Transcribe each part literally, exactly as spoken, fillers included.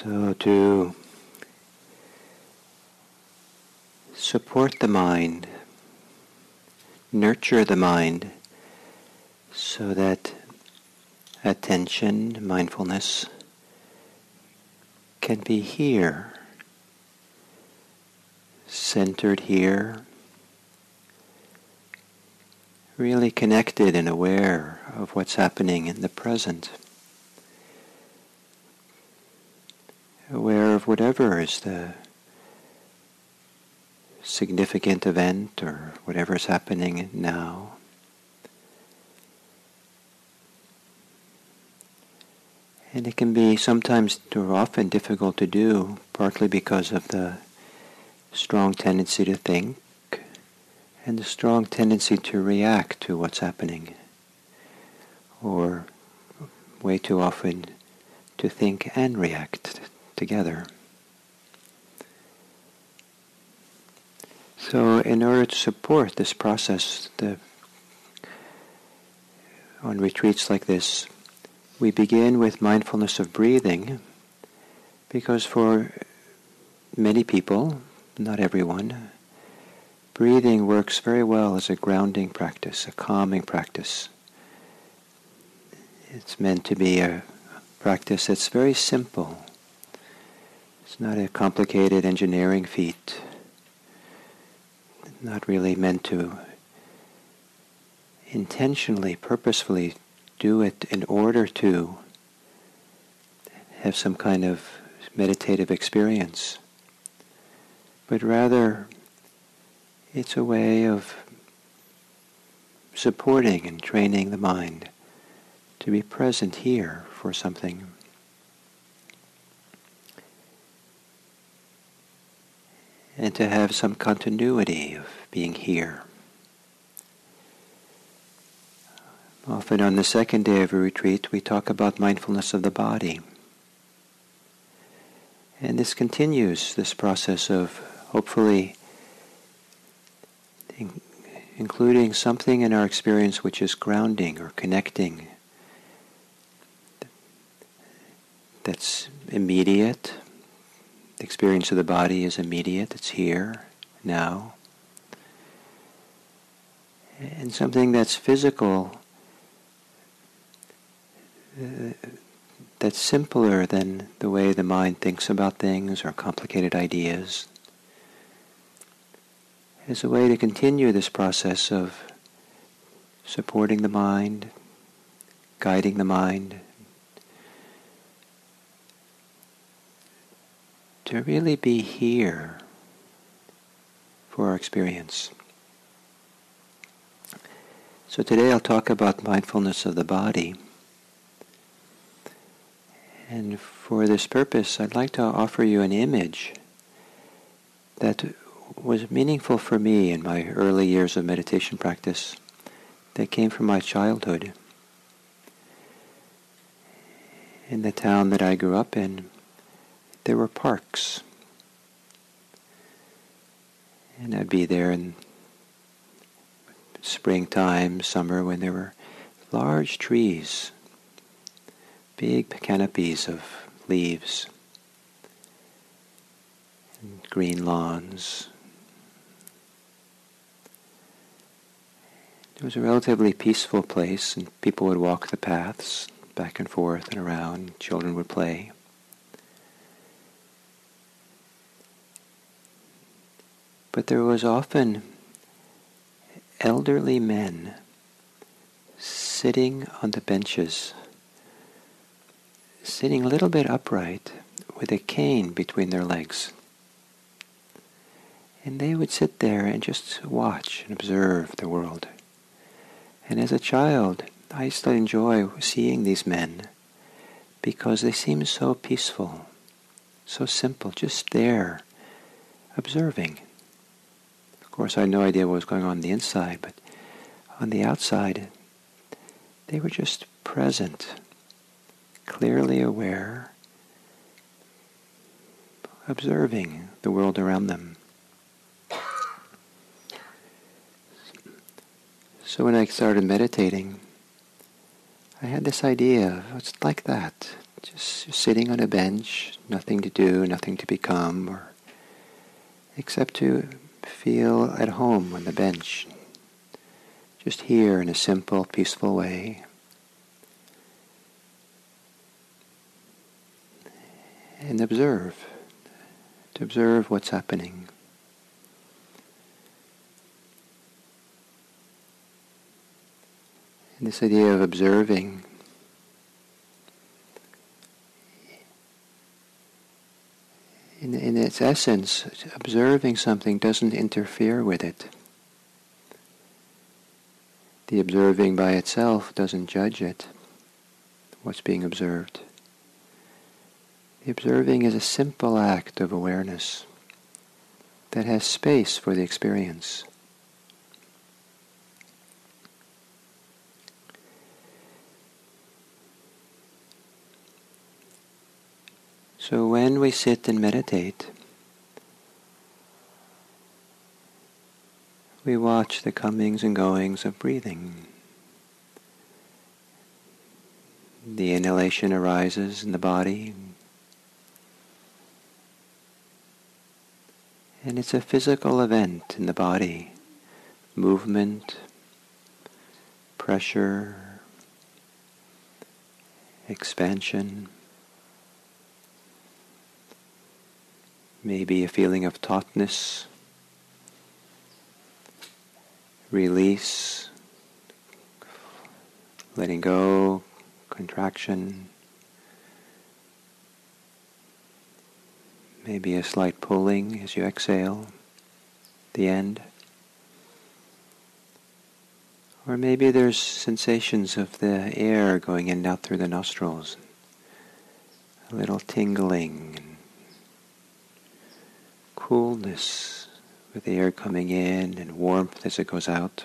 So to support the mind, nurture the mind so that attention, mindfulness can be here, centered here, really connected and aware of what's happening in the present. Aware of whatever is the significant event or whatever is happening now. And it can be sometimes or often difficult to do, partly because of the strong tendency to think and the strong tendency to react to what's happening, or way too often to think and react together. So in order to support this process, the, on retreats like this, we begin with mindfulness of breathing, because for many people, not everyone, breathing works very well as a grounding practice, a calming practice. It's meant to be a practice that's very simple. It's not a complicated engineering feat. Not really meant to intentionally, purposefully do it in order to have some kind of meditative experience, but rather it's a way of supporting and training the mind to be present here for something. And to have some continuity of being here. Often on the second day of a retreat, we talk about mindfulness of the body. And this continues, this process of hopefully in- including something in our experience which is grounding or connecting, that's immediate. The experience of the body is immediate, it's here, now. And something that's physical, uh, that's simpler than the way the mind thinks about things or complicated ideas, is a way to continue this process of supporting the mind, guiding the mind, to really be here for our experience. So today I'll talk about mindfulness of the body. And for this purpose, I'd like to offer you an image that was meaningful for me in my early years of meditation practice, that came from my childhood. In the town that I grew up in, there were parks. And I'd be there in springtime, summer, when there were large trees, big canopies of leaves, and green lawns. It was a relatively peaceful place, and people would walk the paths back and forth and around. Children would play. But there was often elderly men sitting on the benches, sitting a little bit upright with a cane between their legs. And they would sit there and just watch and observe the world. And as a child, I used to enjoy seeing these men because they seemed so peaceful, so simple, just there, observing. Of course, I had no idea what was going on on the inside, but on the outside, they were just present, clearly aware, observing the world around them. So when I started meditating, I had this idea of it's like that, just sitting on a bench, nothing to do, nothing to become, or except to feel at home on the bench, just here in a simple, peaceful way. And observe, to observe what's happening. And this idea of observing in, in its essence, observing something doesn't interfere with it. The observing by itself doesn't judge it, what's being observed. The observing is a simple act of awareness that has space for the experience. So when we sit and meditate, we watch the comings and goings of breathing. The inhalation arises in the body, and it's a physical event in the body. Movement, pressure, expansion, maybe a feeling of tautness, release, letting go, contraction, maybe a slight pulling as you exhale, the end. Or maybe there's sensations of the air going in and out through the nostrils, a little tingling and coolness with the air coming in and warmth as it goes out.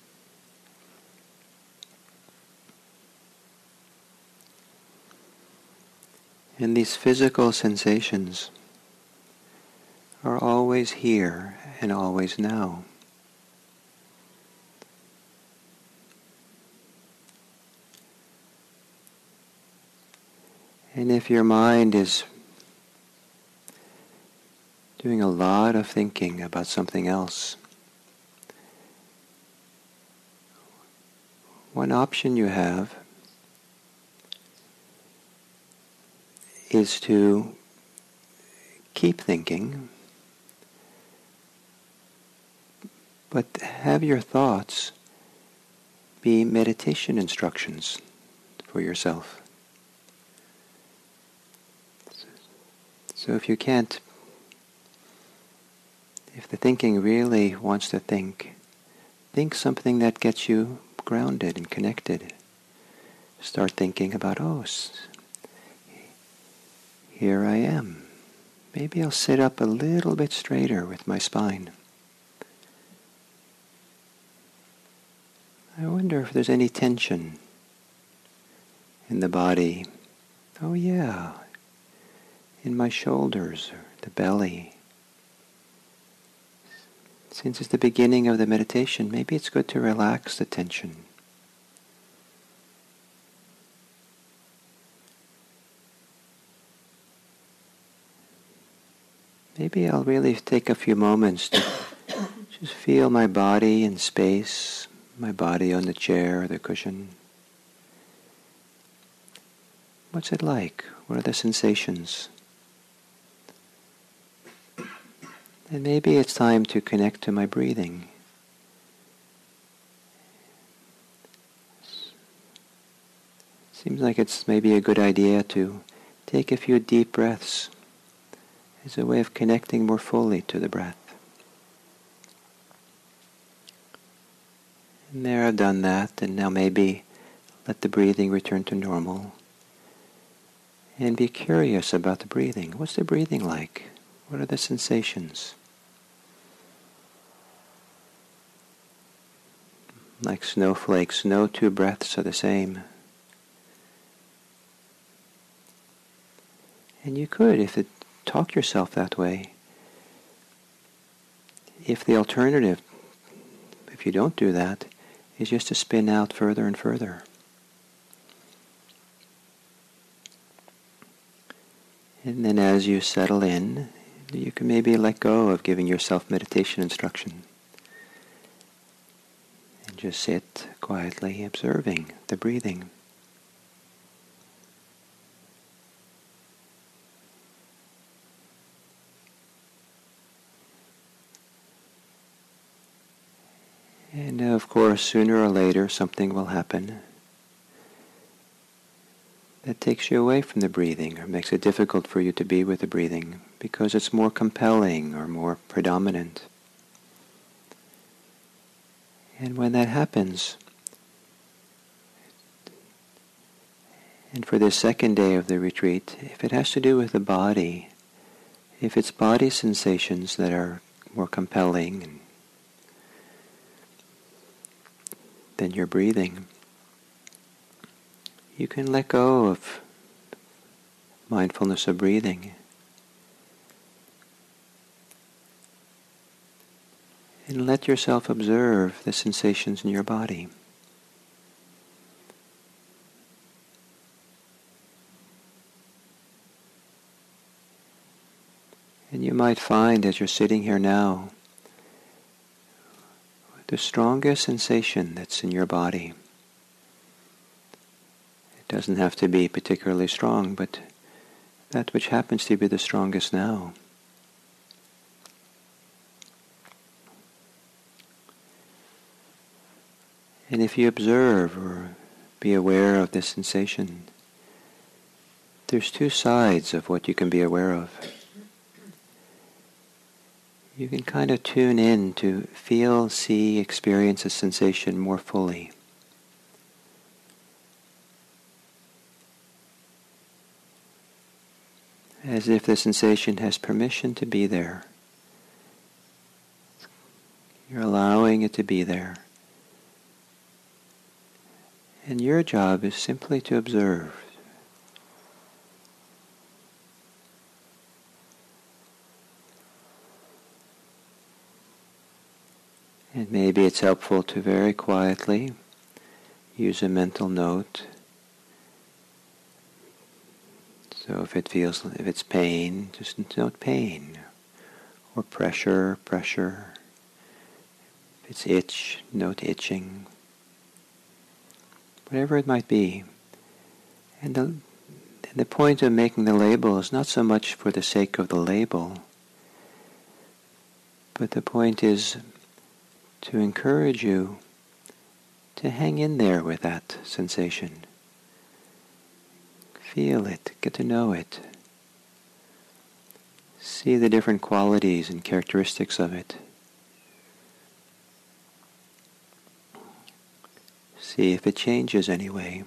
And these physical sensations are always here and always now. And if your mind is doing a lot of thinking about something else, one option you have is to keep thinking, but have your thoughts be meditation instructions for yourself. So if you can't, if the thinking really wants to think, think something that gets you grounded and connected. Start thinking about, oh, here I am. Maybe I'll sit up a little bit straighter with my spine. I wonder if there's any tension in the body. Oh yeah, in my shoulders or the belly. Since it's the beginning of the meditation, maybe it's good to relax the tension. Maybe I'll really take a few moments to just feel my body in space, my body on the chair or the cushion. What's it like? What are the sensations? And maybe it's time to connect to my breathing. Seems like it's maybe a good idea to take a few deep breaths as a way of connecting more fully to the breath. And there I've done that, and now maybe let the breathing return to normal. And be curious about the breathing. What's the breathing like? What are the sensations? Like snowflakes, no two breaths are the same. And you could, if it talk yourself that way, if the alternative, if you don't do that, is just to spin out further and further. And then as you settle in, you can maybe let go of giving yourself meditation instruction. And just sit quietly observing the breathing. And of course, sooner or later, something will happen that takes you away from the breathing or makes it difficult for you to be with the breathing because it's more compelling or more predominant. And when that happens, and for this second day of the retreat, if it has to do with the body, if it's body sensations that are more compelling and than your breathing, you can let go of mindfulness of breathing and let yourself observe the sensations in your body. And you might find as you're sitting here now, the strongest sensation that's in your body. It doesn't have to be particularly strong, but that which happens to be the strongest now. And if you observe or be aware of this sensation, there's two sides of what you can be aware of. You can kind of tune in to feel, see, experience a sensation more fully. As if the sensation has permission to be there. You're allowing it to be there. And your job is simply to observe. And maybe it's helpful to very quietly use a mental note. So if it feels, if it's pain, just note pain. Or pressure, pressure. If it's itch, note itching. Whatever it might be. And the, the point of making the label is not so much for the sake of the label, but the point is to encourage you to hang in there with that sensation. Feel it, get to know it. See the different qualities and characteristics of it. See if it changes anyway.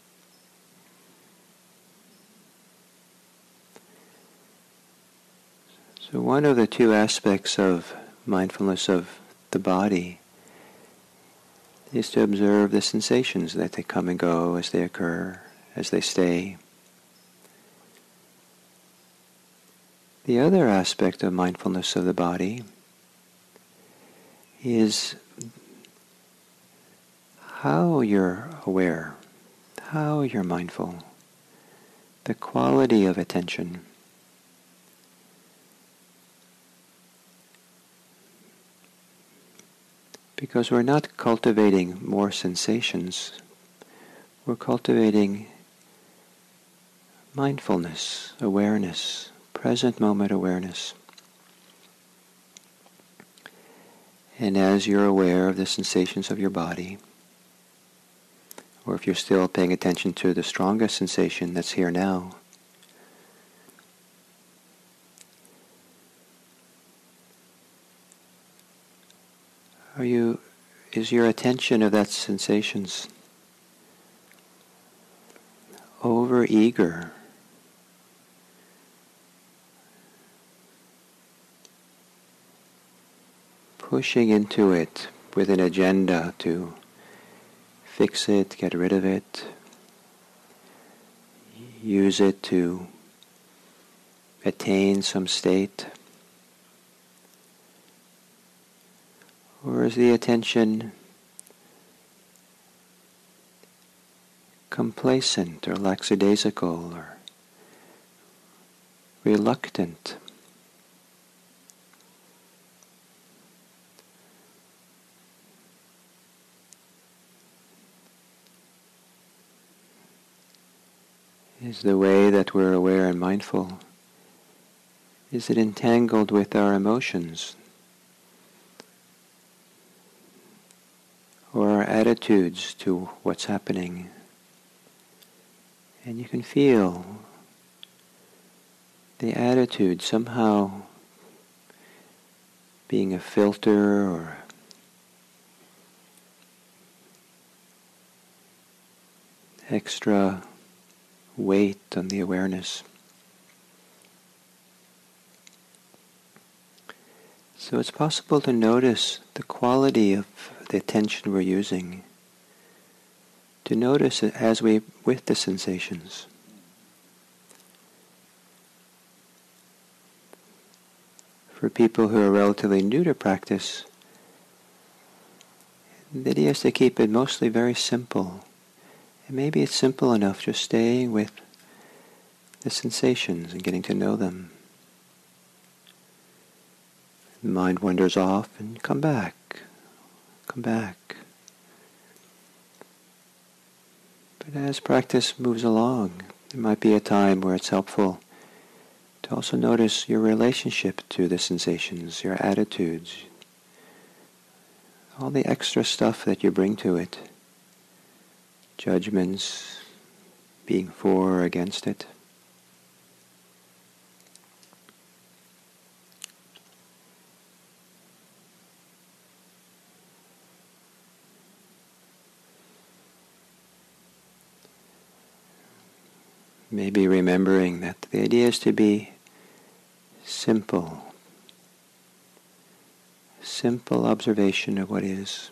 So one of the two aspects of mindfulness of the body is to observe the sensations that they come and go as they occur, as they stay. The other aspect of mindfulness of the body is how you're aware, how you're mindful, the quality of attention. Because we're not cultivating more sensations, we're cultivating mindfulness, awareness, present moment awareness. And as you're aware of the sensations of your body, or if you're still paying attention to the strongest sensation that's here now, Are you, is your attention of that sensations over eager? Pushing into it with an agenda to fix it, get rid of it, use it to attain some state? Or is the attention complacent or lackadaisical or reluctant. Is the way that we're aware and mindful, is it entangled with our emotions or our attitudes to what's happening? And you can feel the attitude somehow being a filter or extra weight on the awareness. So it's possible to notice the quality of the attention we're using, to notice it as we, with the sensations. For people who are relatively new to practice, the idea is to keep it mostly very simple. And maybe it's simple enough just staying with the sensations and getting to know them. The mind wanders off and come back, come back. But as practice moves along, there might be a time where it's helpful to also notice your relationship to the sensations, your attitudes, all the extra stuff that you bring to it. Judgments, being for or against it. Maybe remembering that the idea is to be simple. Simple observation of what is.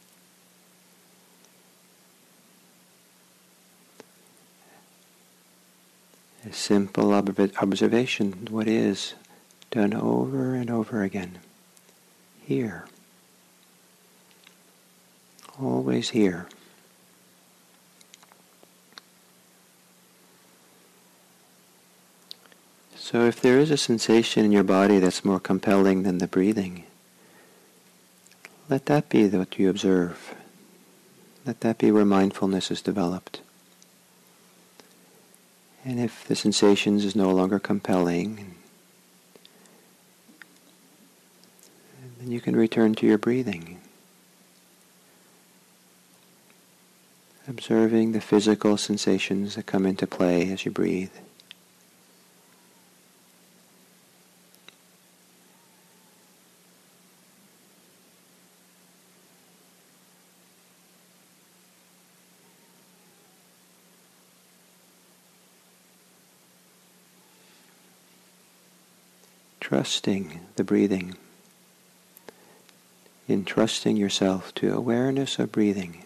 A simple ob- observation, what is, done over and over again. Here. Always here. So if there is a sensation in your body that's more compelling than the breathing, let that be what you observe. Let that be where mindfulness is developed. And if the sensations is no longer compelling, then you can return to your breathing. Observing the physical sensations that come into play as you breathe. Trusting the breathing, entrusting yourself to awareness of breathing.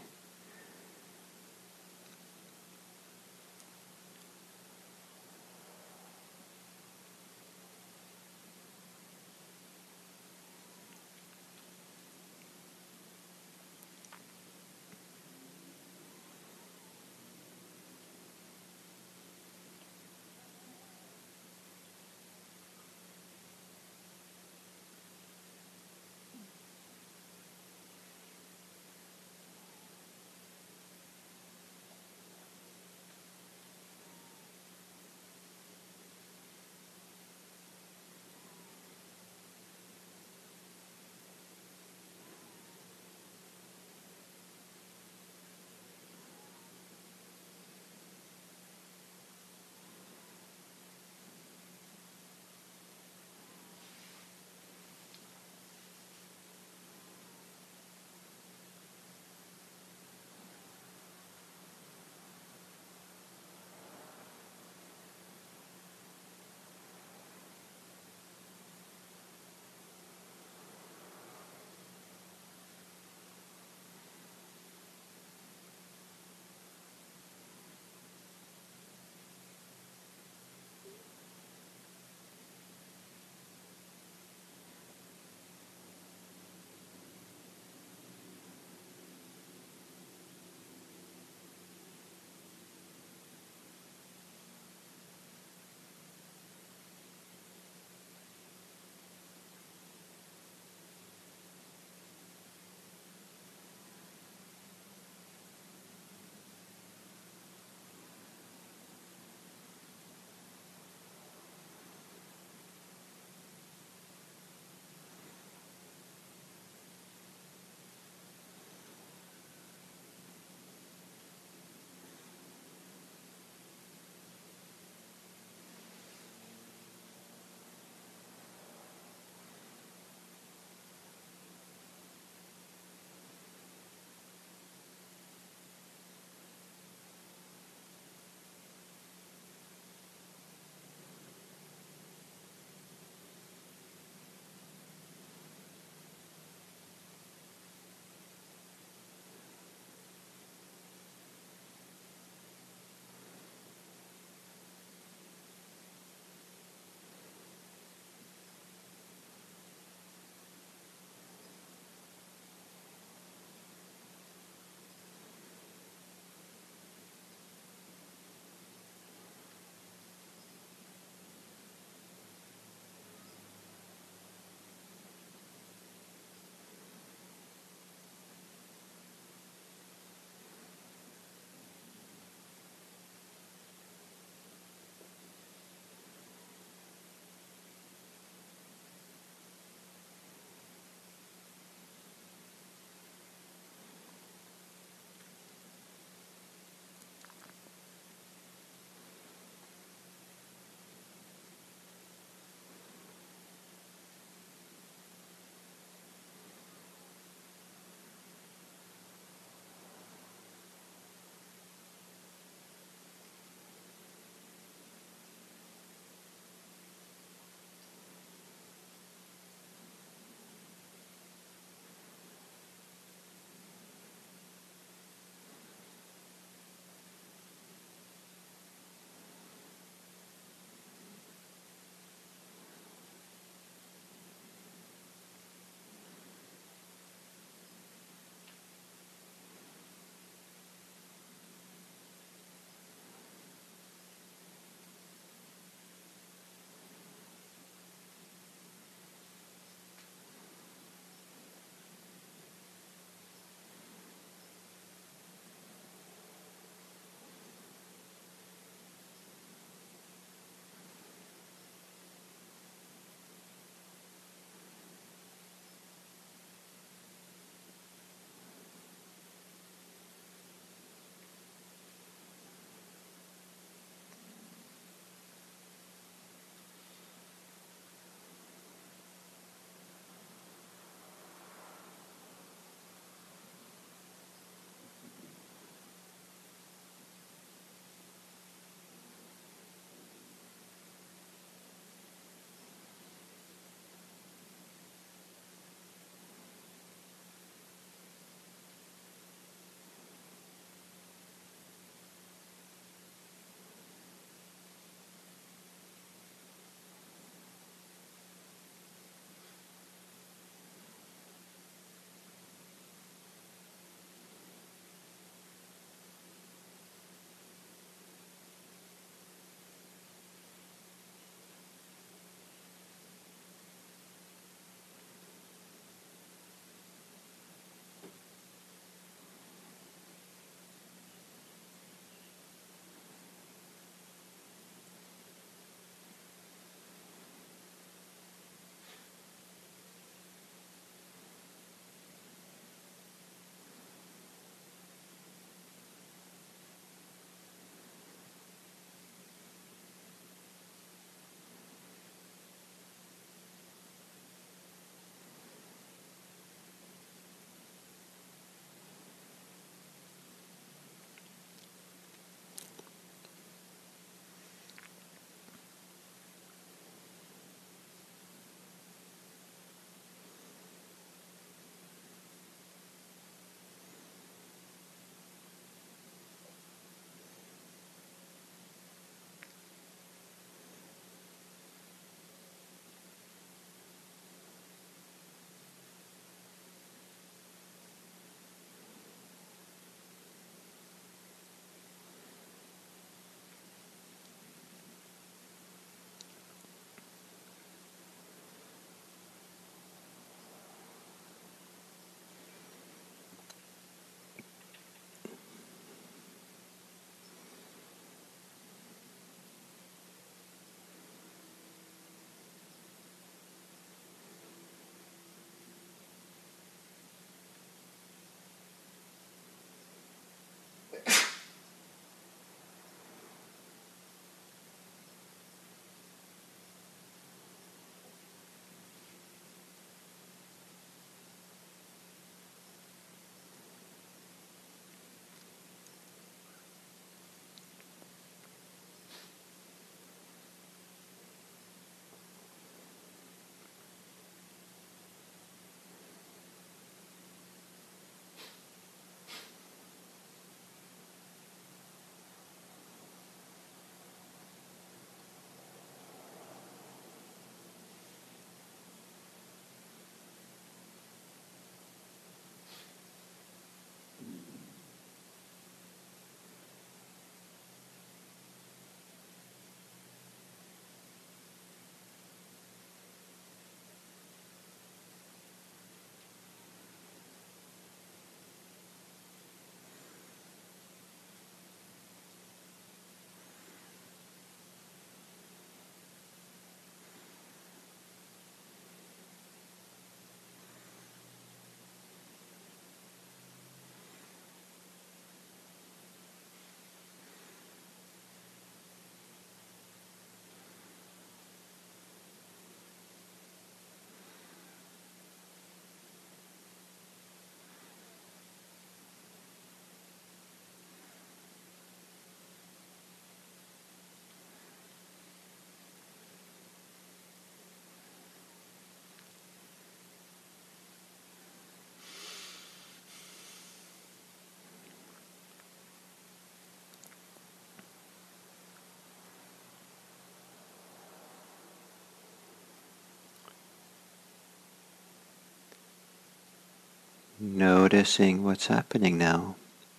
noticing what's happening now.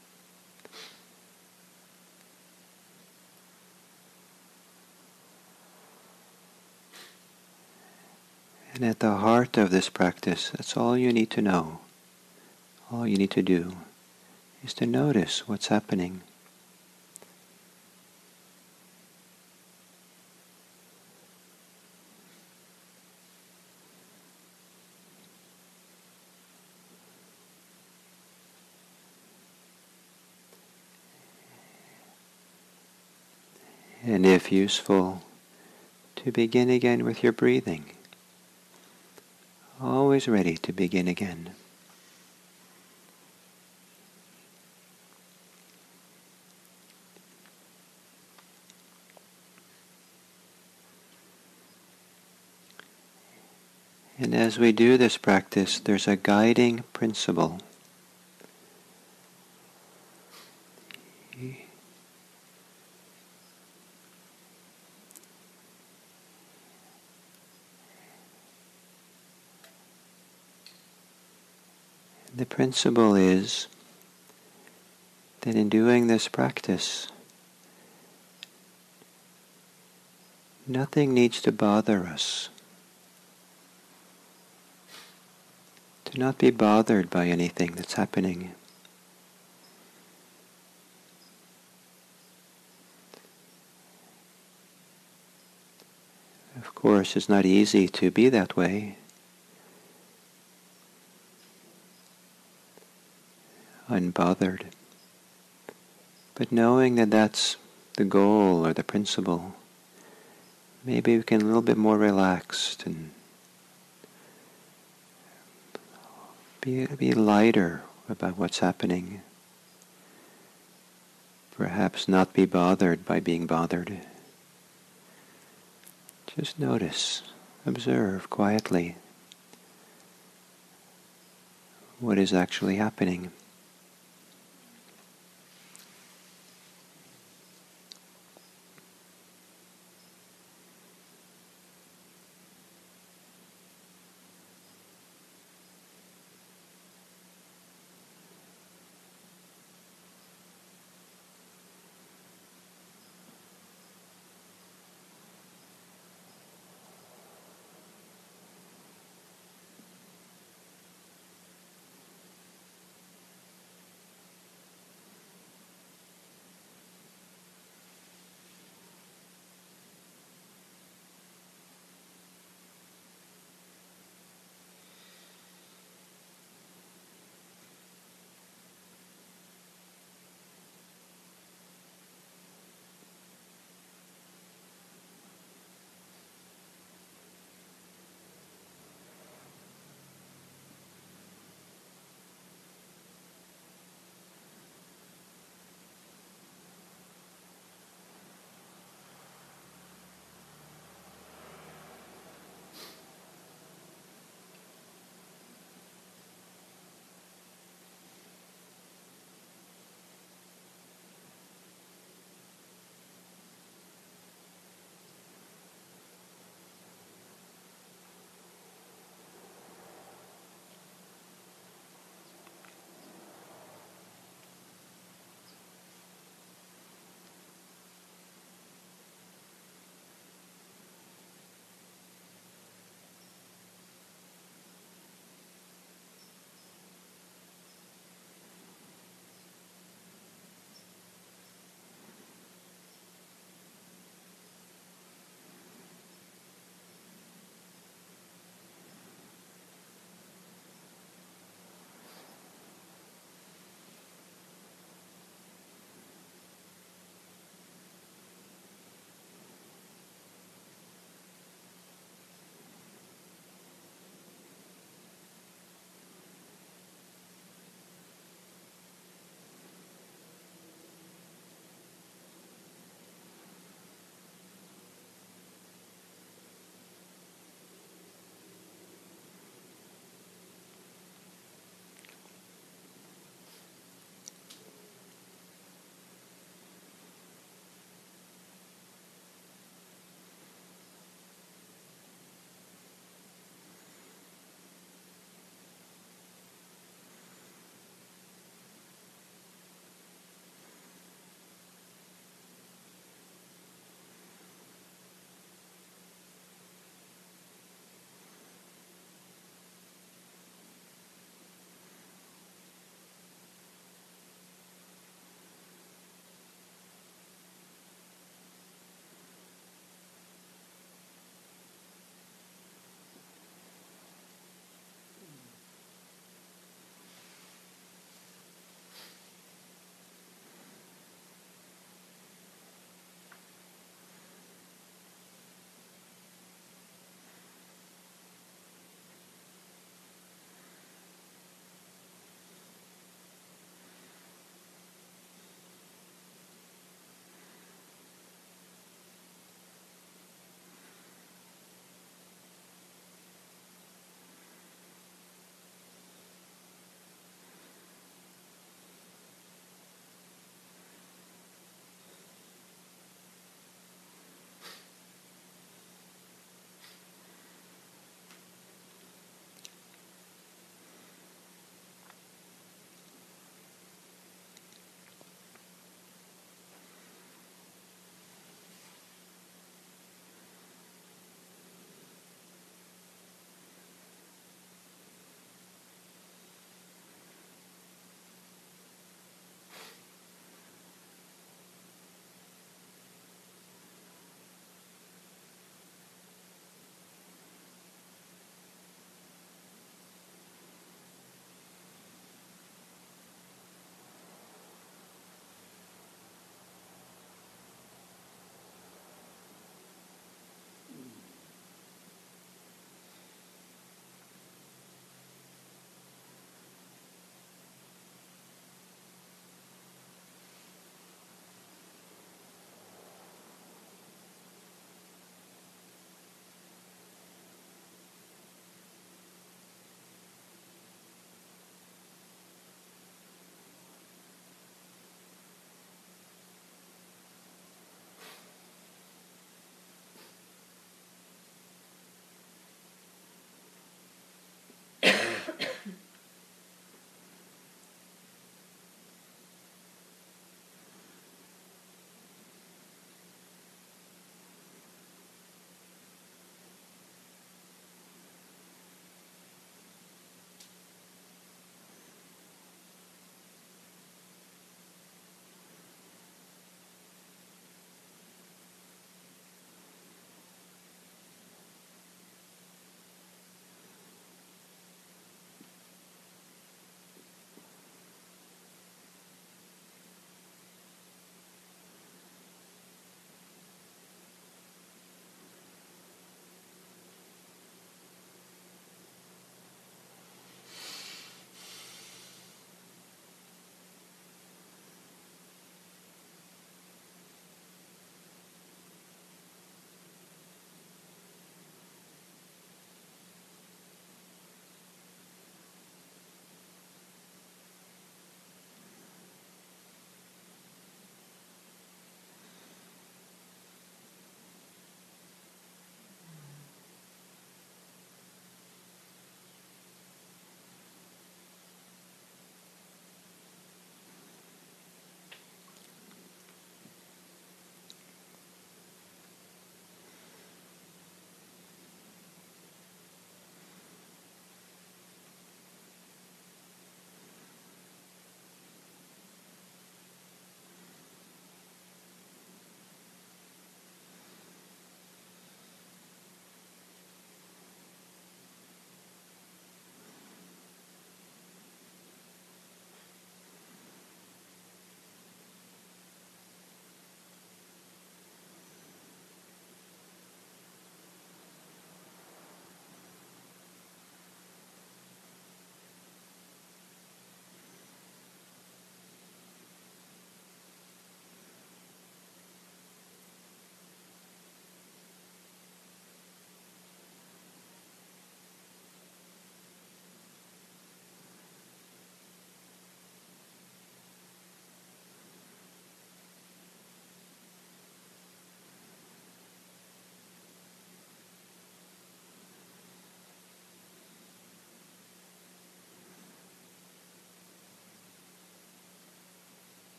And at the heart of this practice, that's all you need to know. All you need to do is to notice what's happening. And if useful, to begin again with your breathing. Always ready to begin again. And as we do this practice, there's a guiding principle. The principle is that in doing this practice, nothing needs to bother us. Do not be bothered by anything that's happening. Of course, it's not easy to be that way. Unbothered. But knowing that that's the goal or the principle, maybe we can a little bit more relaxed and be, be lighter about what's happening. Perhaps not be bothered by being bothered. Just notice, observe quietly what is actually happening.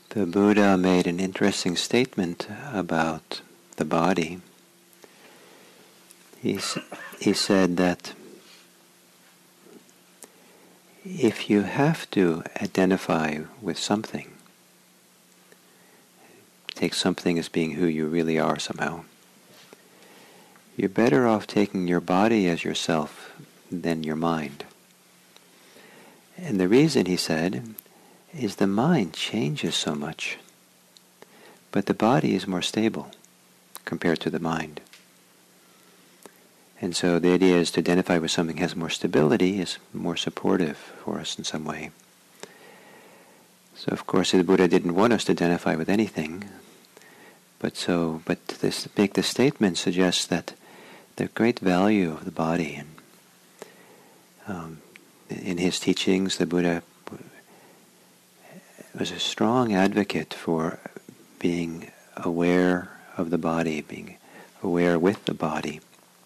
The Buddha made an interesting statement about the body. He, he said that if you have to identify with something, take something as being who you really are somehow, you're better off taking your body as yourself than your mind. And the reason, he said, is the mind changes so much, but the body is more stable compared to the mind. And so the idea is to identify with something that has more stability, is more supportive for us in some way. So of course the Buddha didn't want us to identify with anything, but so but this make the statement suggests that the great value of the body, and um, in his teachings the Buddha was a strong advocate for being aware of the body, being aware with the body.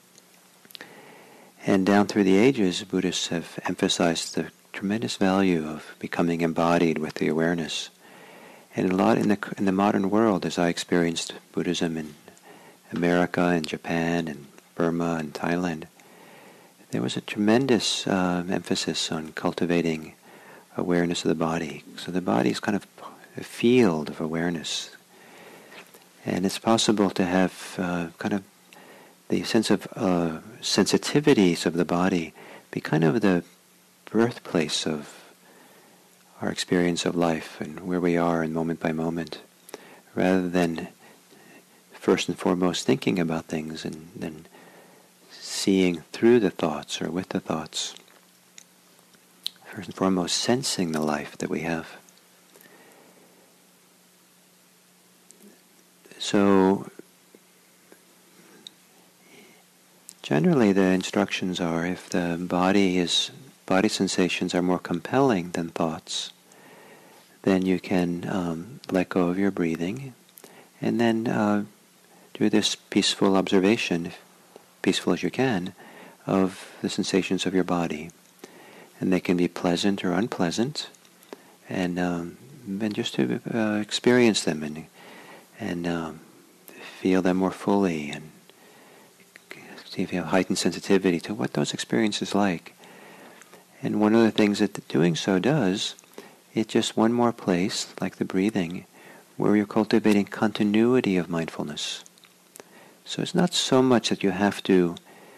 And down through the ages, Buddhists have emphasized the tremendous value of becoming embodied with the awareness. And a lot in the in the modern world, as I experienced Buddhism in America and Japan and Burma and Thailand, there was a tremendous uh, emphasis on cultivating awareness of the body. So the body is kind of a field of awareness. And it's possible to have uh, kind of the sense of uh, sensitivities of the body be kind of the birthplace of our experience of life and where we are in moment by moment, rather than first and foremost thinking about things and then seeing through the thoughts or with the thoughts. First and foremost, sensing the life that we have. So, generally the instructions are, if the body is, body sensations are more compelling than thoughts, then you can um, let go of your breathing and then uh, do this peaceful observation, peaceful as you can, of the sensations of your body. And they can be pleasant or unpleasant, and um, and just to uh, experience them and and um, feel them more fully, and see if you have heightened sensitivity to what those experiences like. And one of the things that doing so does, it's just one more place, like the breathing, where you're cultivating continuity of mindfulness. So it's not so much that you have to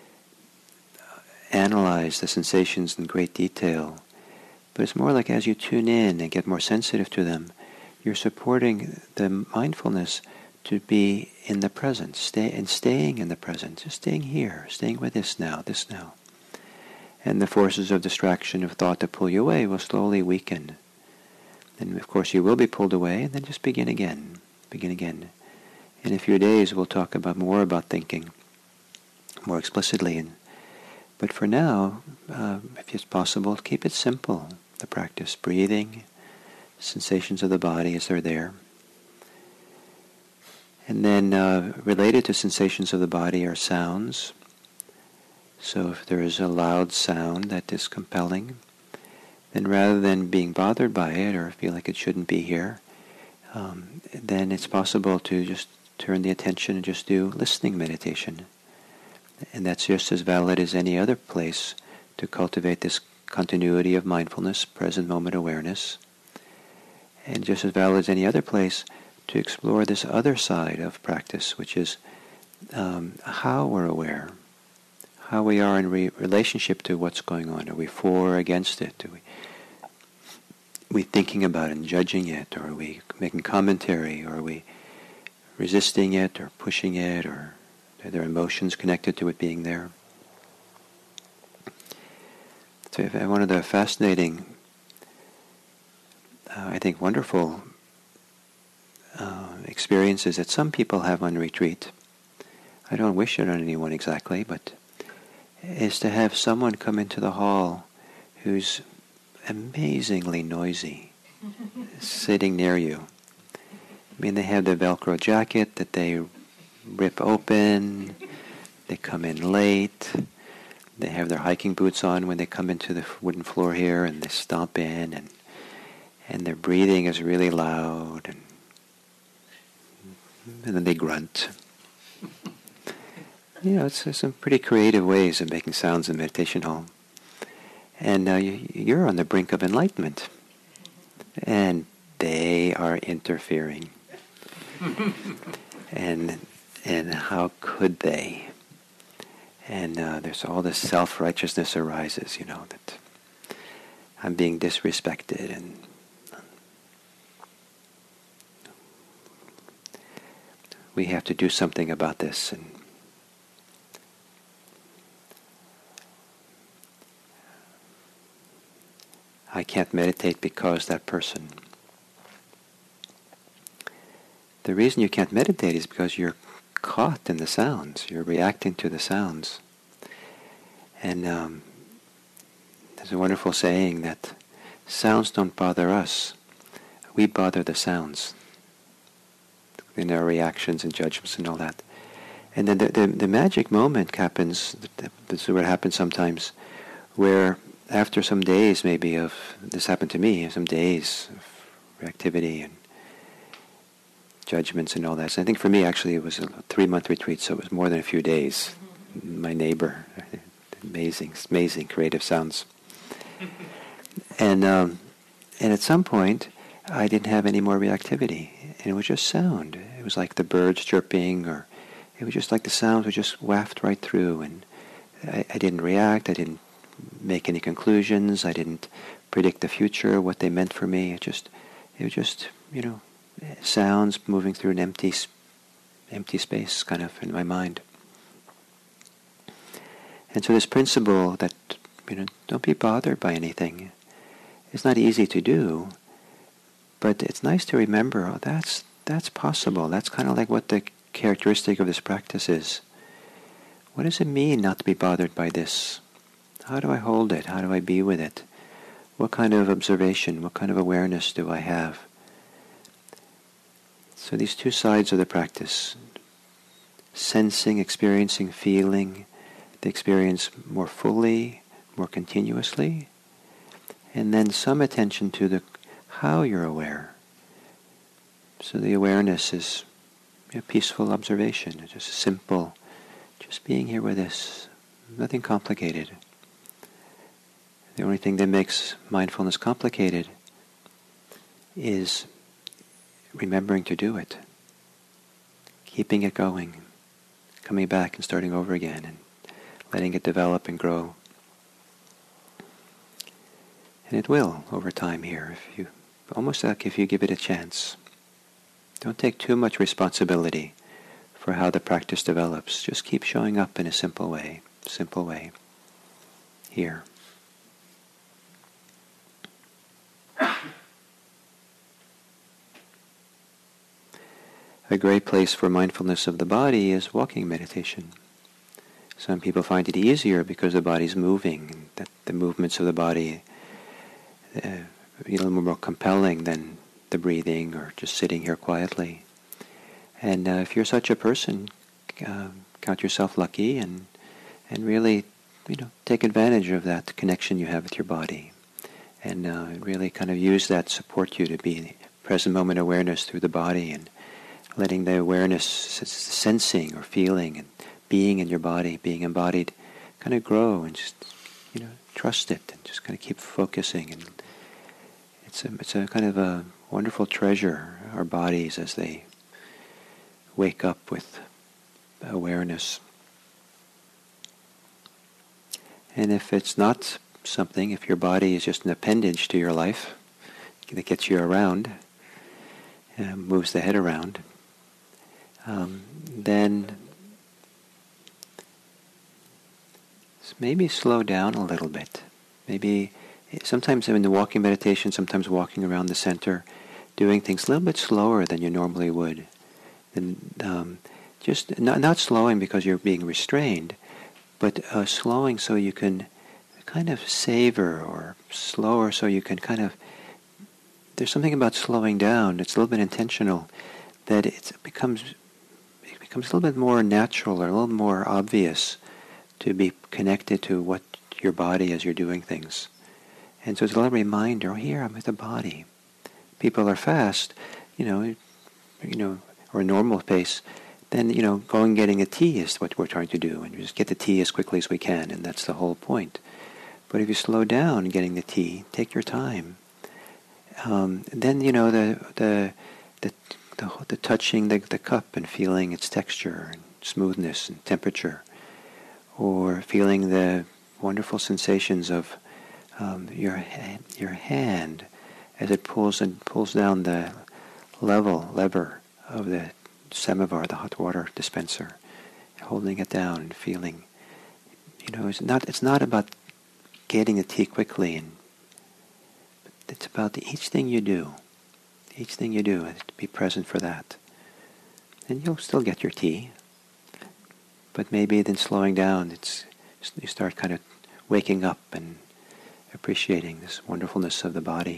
analyze the sensations in great detail, but it's more like as you tune in and get more sensitive to them, you're supporting the mindfulness to be in the present, stay and staying in the present, just staying here, staying with this now, this now. And the forces of distraction, of thought to pull you away, will slowly weaken. And of course you will be pulled away, and then just begin again, begin again. In a few days we'll talk about more about thinking, more explicitly. And But for now, uh, if it's possible, keep it simple, the practice. Breathing, sensations of the body as they're there. And then uh, related to sensations of the body are sounds. So if there is a loud sound that is compelling, then rather than being bothered by it or feel like it shouldn't be here, um, then it's possible to just turn the attention and just do listening meditation. And that's just as valid as any other place to cultivate this continuity of mindfulness, present moment awareness. And just as valid as any other place to explore this other side of practice, which is um, how we're aware, how we are in re- relationship to what's going on. Are we for or against it? Are we, are we thinking about it and judging it? Or are we making commentary? Or are we resisting it or pushing it? Or are there emotions connected to it being there? So one of the fascinating, uh, I think wonderful uh, experiences that some people have on retreat, I don't wish it on anyone exactly, but is to have someone come into the hall who's amazingly noisy, sitting near you. I mean, they have their Velcro jacket that they rip open, they come in late, they have their hiking boots on when they come into the wooden floor here, and they stomp in, and and their breathing is really loud, and, and then they grunt. You know, it's, it's some pretty creative ways of making sounds in meditation hall. And uh, you, you're on the brink of enlightenment. And they are interfering. and and how could they? And uh, there's all this self-righteousness arises, you know, that I'm being disrespected, and we have to do something about this. And I can't meditate because that person. The reason you can't meditate is because you're caught in the sounds. You're reacting to the sounds. And um, there's a wonderful saying that sounds don't bother us. We bother the sounds in our reactions and judgments and all that. And then the, the, the magic moment happens, this is what happens sometimes, where after some days maybe of, this happened to me, some days of activity and judgments and all that. So I think for me actually it was a three-month retreat, so it was more than a few days. My neighbor, amazing, amazing creative sounds. And um, and at some point I didn't have any more reactivity, and it was just sound. It was like the birds chirping, or it was just like the sounds were just wafted right through, and I, I didn't react, I didn't make any conclusions, I didn't predict the future, what they meant for me. It just, it was just, you know, sounds moving through an empty, empty space, kind of in my mind. And so this principle that, you know, don't be bothered by anything. It's not easy to do, but it's nice to remember. Oh, that's that's possible. That's kind of like what the characteristic of this practice is. What does it mean not to be bothered by this? How do I hold it? How do I be with it? What kind of observation, what kind of awareness do I have? So these two sides of the practice, sensing, experiencing, feeling the experience more fully, more continuously, and then some attention to the how you're aware. So the awareness is a peaceful observation, just simple, just being here with this, nothing complicated. The only thing that makes mindfulness complicated is remembering to do it, keeping it going, coming back and starting over again, and letting it develop and grow. And it will over time here, if you almost like if you give it a chance. Don't take too much responsibility for how the practice develops. Just keep showing up in a simple way, simple way, here. A great place for mindfulness of the body is walking meditation. Some people find it easier because the body's moving, and that the movements of the body uh, are a little more compelling than the breathing or just sitting here quietly. And uh, if you're such a person, uh, count yourself lucky and and really, you know, take advantage of that connection you have with your body, and uh, really kind of use that to support you to be present moment awareness through the body, and letting the awareness, sensing or feeling and being in your body, being embodied, kind of grow, and just, you know, trust it and just kind of keep focusing. And it's a, it's a kind of a wonderful treasure, our bodies, as they wake up with awareness. And if it's not something, if your body is just an appendage to your life that gets you around, uh, moves the head around, um, then maybe slow down a little bit. Maybe sometimes in the walking meditation, sometimes walking around the center, doing things a little bit slower than you normally would. And um, just not, not slowing because you're being restrained, but uh, slowing so you can kind of savor, or slower so you can kind of, there's something about slowing down, it's a little bit intentional, that it becomes it becomes a little bit more natural or a little more obvious to be connected to what your body as you're doing things. And so it's a little reminder, oh, here I'm with the body. people are fast, you know, you know, or a normal pace, then, you know, going and getting a tea is what we're trying to do, and just get the tea as quickly as we can, and that's the whole point. But if you slow down getting the tea, take your time, um, then, you know, the the the the, the touching the, the cup and feeling its texture and smoothness and temperature, or feeling the wonderful sensations of um, your ha- your hand as it pulls and pulls down the level lever of the samovar, the hot water dispenser, holding it down and feeling. You know, it's not it's not about getting the tea quickly, and it's about the, each thing you do. Each thing you do, is to be present for that. And you'll still get your tea, but maybe then slowing down, it's you start kind of waking up and appreciating this wonderfulness of the body.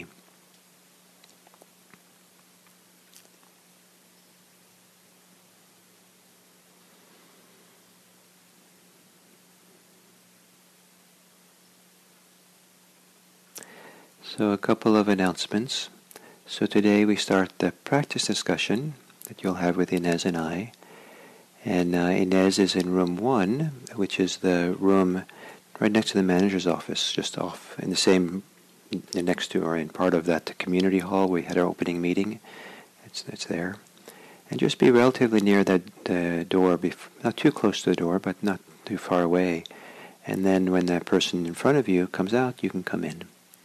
So a couple of announcements. So today we start the practice discussion that you'll have with Inez and I. And uh, Inez is in room one, which is the room right next to the manager's office, just off in the same, next to or in part of that community hall. We had our opening meeting. It's it's there. And just be relatively near the, the door, bef- not too close to the door, but not too far away. And then when that person in front of you comes out, you can come in.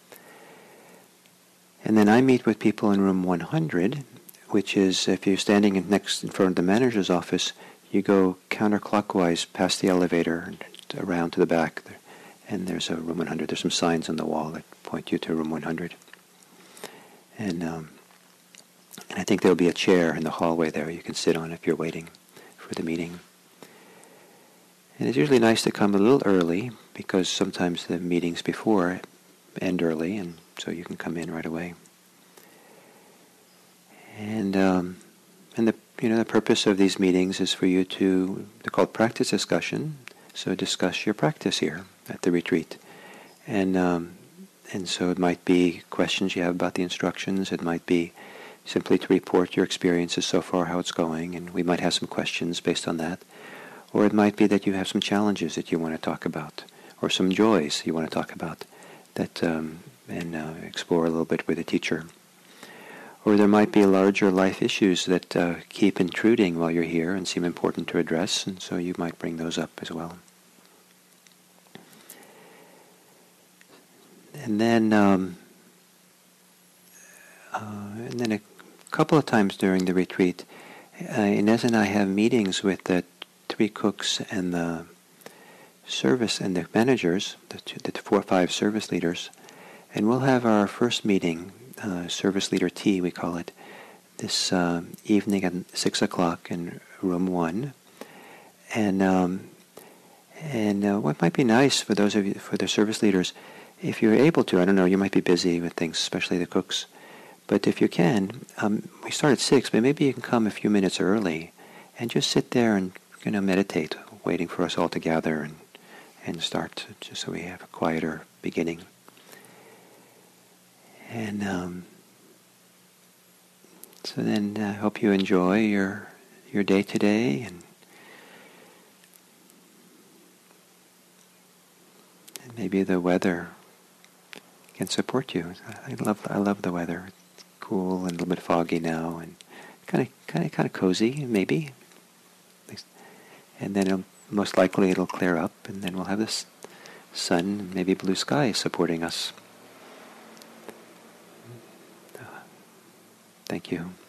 And then I meet with people in room one hundred, which is if you're standing in next in front of the manager's office, you go counterclockwise past the elevator and around to the back. And there's a room one hundred. There's some signs on the wall that point you to room one hundred. And, um, and I think there'll be a chair in the hallway there you can sit on if you're waiting for the meeting. And it's usually nice to come a little early because sometimes the meetings before end early, and so you can come in right away. And um, and the you know the purpose of these meetings is for you to they're called practice discussion. So discuss your practice here at the retreat, and um, and so it might be questions you have about the instructions. It might be simply to report your experiences so far, how it's going, and we might have some questions based on that. Or it might be that you have some challenges that you want to talk about, or some joys you want to talk about, that um, and uh, explore a little bit with the teacher. Or there might be larger life issues that uh, keep intruding while you're here and seem important to address, and so you might bring those up as well. And then, um, uh, and then a couple of times during the retreat, uh, Inez and I have meetings with the three cooks and the service and the managers, the, two, the four or five service leaders, and we'll have our first meeting, uh, service leader tea we call it, this uh, evening at six o'clock in room one. And um, and uh, what might be nice for those of you, for the service leaders, if you're able to, I don't know, you might be busy with things, especially the cooks, but if you can, um, we start at six, but maybe you can come a few minutes early and just sit there and you know meditate, waiting for us all to gather and and start, just so we have a quieter beginning. And um, so then I uh, hope you enjoy your your day today, and, and maybe the weather can support you. I love I love the weather. It's cool and a little bit foggy now, and kind of kind of kind of cozy maybe. And then it'll, most likely it'll clear up, and then we'll have this sun and maybe blue sky supporting us. Thank you.